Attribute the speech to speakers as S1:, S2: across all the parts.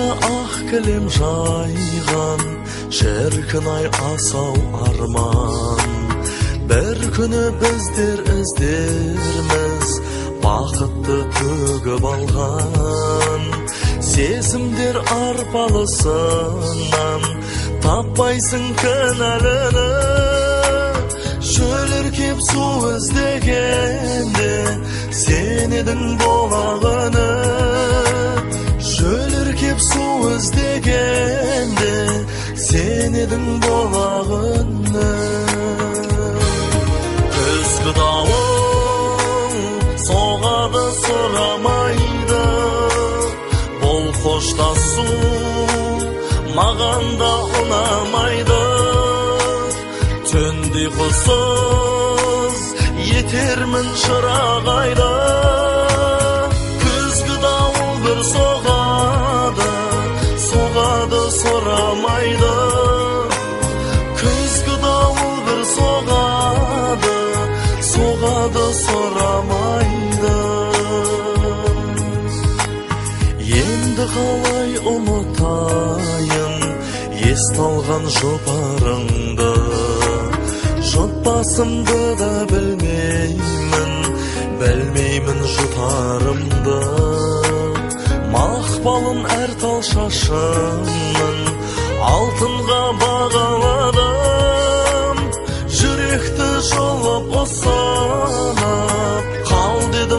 S1: ақ кілем жайған, шіркін ай асау арман. Бір күні біздер іздерміз, бақытты төгіп алған. Сезімдер арпалысынан, таппайсың кінәліні. Шөліркеп су іздегенде, сен едің болағыны. Шөліркеп су іздегенде, сен едің болағыны. Күзгі дауыл соғады сұрамайды, бұл қоштасу маған да ұнамайды. Түнде құсыз етермін шырақ айда. Күзгі дауыл бір соғады, соғады сұрамайды. Күзгі дауыл бір соғады, соғады сұрамайды. Енді қалай ұмытайын есталған жұпарыңды. Жұтпасымды да білмеймін жұтарымды. Мақпалын әр тал шашымның алтынға бағаладым. Жүректі жолып осанап, қал дедім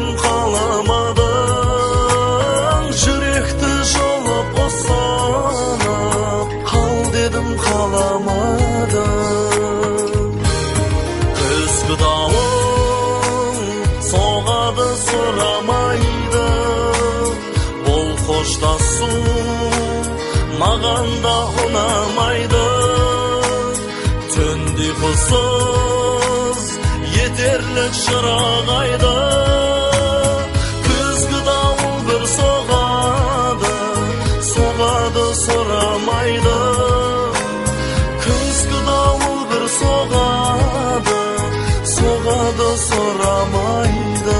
S1: қаламадым. Жүректі жолып осанап, қал дедім қаламадым. Күзгі дауыл соғады сұрамайды, бұл қоштасу маған да ұнамайды. Түнде құсыз етерлік шырақ айда. Күзгі дауыл бір соғады, соғады сұрамайды. Күзгі дауыл бір соғады, соғады сұрамайды.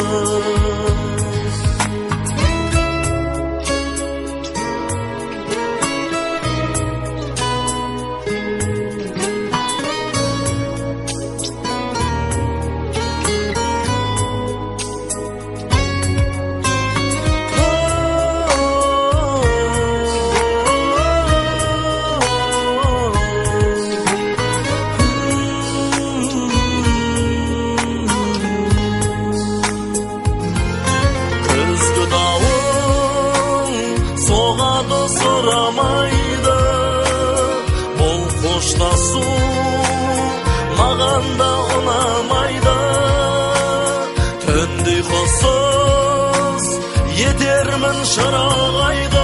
S1: Сұрамайды, бұл қоштасу маған да ұнамайды. Түнде құсыз етермін шырақ айда.